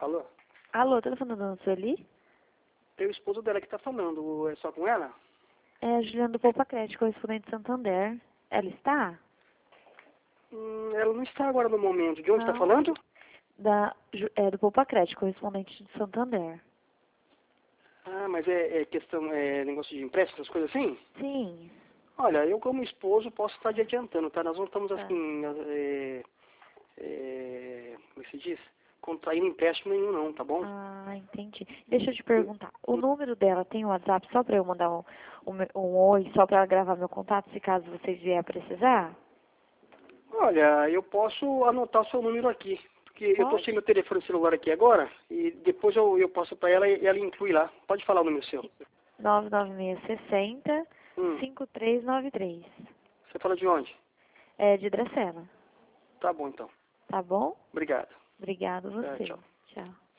Alô? Alô, tá falando da dona Sueli? Tem o esposo dela que tá falando. É só com ela? É a Juliana do Poupa Crédito, correspondente de Santander. Ela está? Ela não está agora no momento. De onde está Não. falando? Do Poupa Crédito, correspondente de Santander. Ah, mas é questão, negócio de empréstimo, essas coisas assim? Sim. Olha, eu como esposo posso estar te adiantando, tá? Nós não estamos Tá. assim, como é que se diz? Contraindo empréstimo nenhum não, tá bom? Ah, entendi. Deixa eu te perguntar. O número dela tem o WhatsApp só pra eu mandar um oi, só pra ela gravar meu contato, se caso vocês vier a precisar? Olha, eu posso anotar o seu número aqui, porque eu estou sem Pode? meu telefone celular aqui agora, e depois eu passo para ela e ela inclui lá. Pode falar o número seu. 99660 Hum, 5393. você fala de onde? É de Dracela. Tá bom então. Tá bom? Obrigado. Obrigado a É, você. tchau. Tchau.